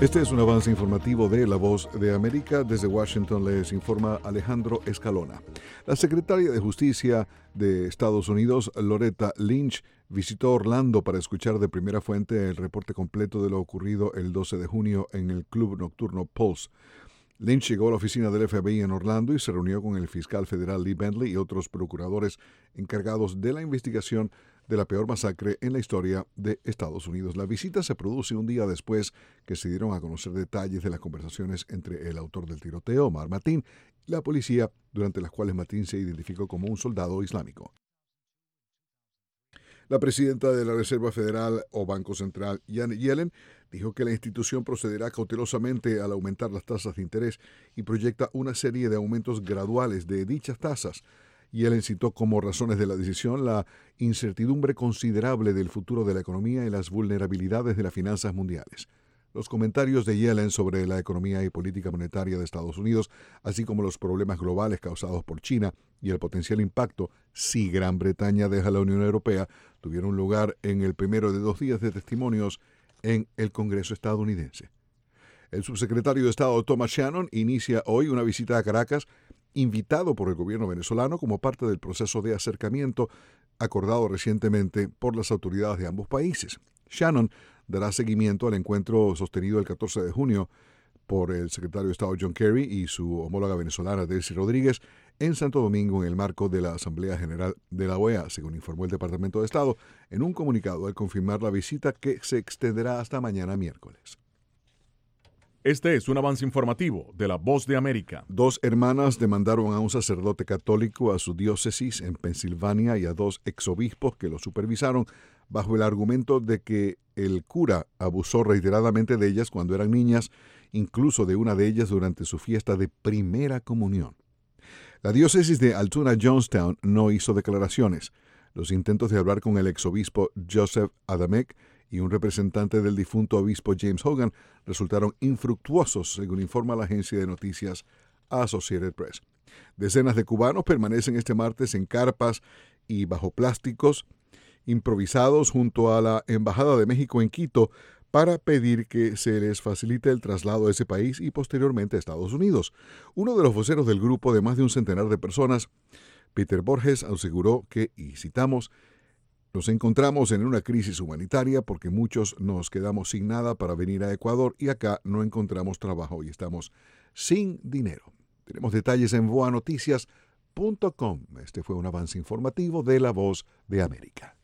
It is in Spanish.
Este es un avance informativo de La Voz de América. Desde Washington les informa Alejandro Escalona. La secretaria de Justicia de Estados Unidos, Loretta Lynch, visitó Orlando para escuchar de primera fuente el reporte completo de lo ocurrido el 12 de junio en el club nocturno Pulse. Lynch llegó a la oficina del FBI en Orlando y se reunió con el fiscal federal Lee Bentley y otros procuradores encargados de la investigación de la peor masacre en la historia de Estados Unidos. La visita se produce un día después que se dieron a conocer detalles de las conversaciones entre el autor del tiroteo, Omar Mateen, y la policía, durante las cuales Mateen se identificó como un soldado islámico. La presidenta de la Reserva Federal o Banco Central, Janet Yellen, dijo que la institución procederá cautelosamente al aumentar las tasas de interés y proyecta una serie de aumentos graduales de dichas tasas. Yellen citó como razones de la decisión la incertidumbre considerable del futuro de la economía y las vulnerabilidades de las finanzas mundiales. Los comentarios de Yellen sobre la economía y política monetaria de Estados Unidos, así como los problemas globales causados por China y el potencial impacto si Gran Bretaña deja la Unión Europea, tuvieron lugar en el primero de 2 días de testimonios en el Congreso estadounidense. El subsecretario de Estado Thomas Shannon inicia hoy una visita a Caracas, invitado por el gobierno venezolano como parte del proceso de acercamiento acordado recientemente por las autoridades de ambos países. Shannon dará seguimiento al encuentro sostenido el 14 de junio por el secretario de Estado John Kerry y su homóloga venezolana Delcy Rodríguez en Santo Domingo en el marco de la Asamblea General de la OEA, según informó el Departamento de Estado en un comunicado al confirmar la visita que se extenderá hasta mañana miércoles. Este es un avance informativo de La Voz de América. 2 hermanas demandaron a un sacerdote católico, a su diócesis en Pensilvania y a 2 exobispos que lo supervisaron bajo el argumento de que el cura abusó reiteradamente de ellas cuando eran niñas, incluso de una de ellas durante su fiesta de primera comunión. La diócesis de Altoona-Johnstown no hizo declaraciones. Los intentos de hablar con el exobispo Joseph Adamek y un representante del difunto obispo James Hogan resultaron infructuosos, según informa la agencia de noticias Associated Press. Decenas de cubanos permanecen este martes en carpas y bajo plásticos improvisados junto a la Embajada de México en Quito para pedir que se les facilite el traslado a ese país y posteriormente a Estados Unidos. Uno de los voceros del grupo de más de un centenar de personas, Peter Borges, aseguró que, y citamos, nos encontramos en una crisis humanitaria porque muchos nos quedamos sin nada para venir a Ecuador y acá no encontramos trabajo y estamos sin dinero. Tenemos detalles en voanoticias.com. Este fue un avance informativo de La Voz de América.